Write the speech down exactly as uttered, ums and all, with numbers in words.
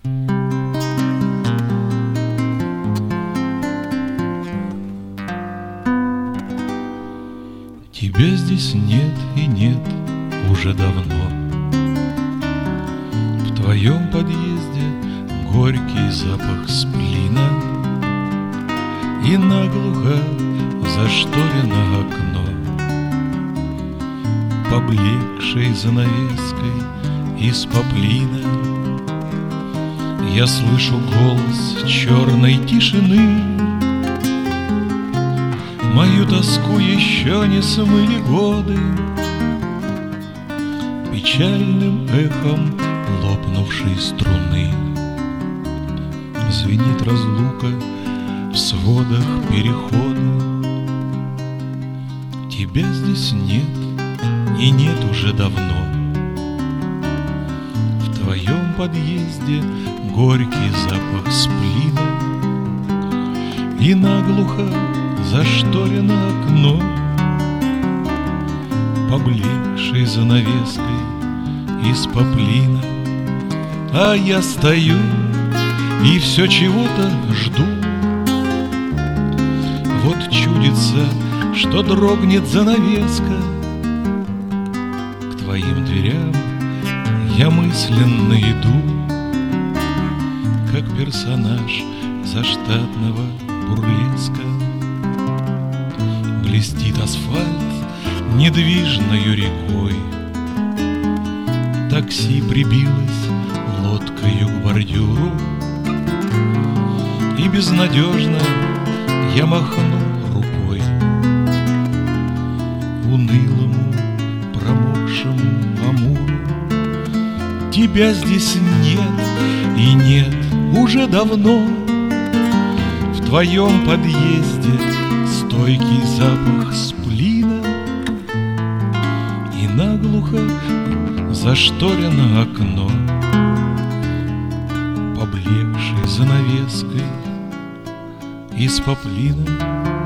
Тебя здесь нет и нет уже давно. В твоем подъезде горький запах сплина, и наглухо зашторено окно, поблекшей занавеской из поплина. Я слышу голос черной тишины, мою тоску еще не смыли годы печальным эхом лопнувшей струны. Звенит разлука в сводах перехода. Тебя здесь нет и нет уже давно. В твоем подъезде горький запах сплина, и наглухо зашторено окно, поблекшей занавеской из поплина. А я стою и все чего-то жду. Вот чудится, что дрогнет занавеска. К твоим дверям я мысленно иду, как персонаж заштатного бурлеска. Блестит асфальт недвижною рекой, такси прибилось лодкою к бордюру, и безнадежно я махну рукой унылому промокшему Амуру. Тебя здесь нет и нет уже давно. В твоем подъезде стойкий запах сплина, и наглухо зашторено окно, поблекшей занавеской из поплина.